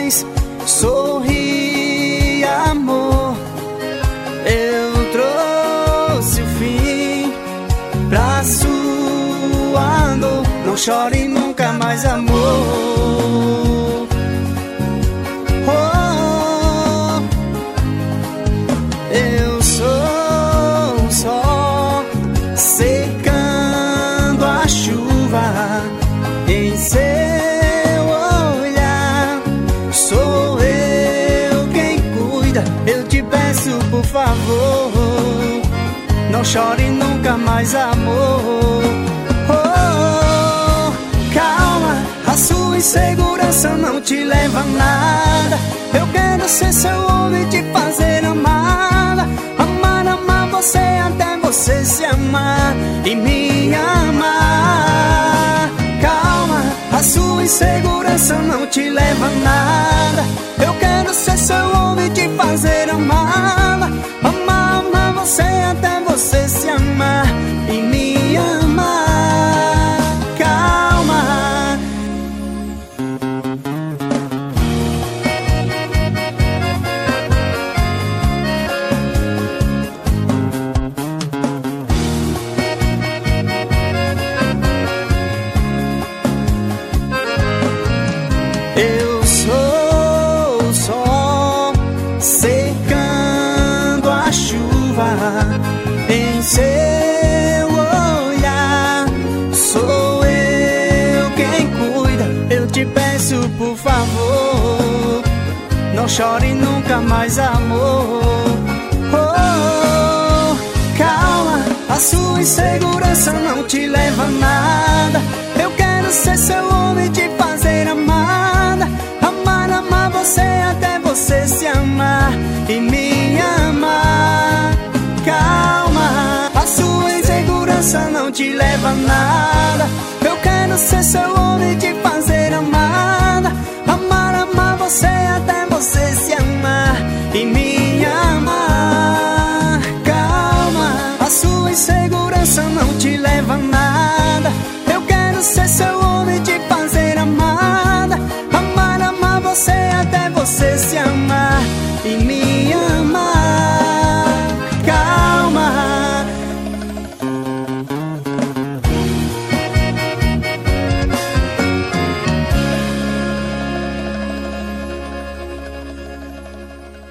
mais. Sorri, amor, eu trouxe o fim pra sua dor. Não chore nunca mais, amor. Oh, eu sou só secando a chuva em seu olhar. Sou eu quem cuida. Eu te peço, por favor, não chore nunca mais, amor. Oh, calma, a sua insegurança não te leva a nada. Eu quero ser seu homem e te fazer amada. Amar, amar você até você se amar e me amar. Calma, a sua insegurança não te leva a nada. Eu quero ser seu homem e te fazer amada. Amar, amar você até você se amar e me amar. Calma. Eu sou só secando a chuva em seu olhar. Sou eu quem cuida. Eu te peço, por favor, não chore nunca mais, amor. Oh, calma, a sua insegurança não te leva a nada. Eu quero ser seu homem e te fazer amada. Amar, amar você até você se amar e me amar. Calma, a sua insegurança não te leva a nada. Eu quero ser seu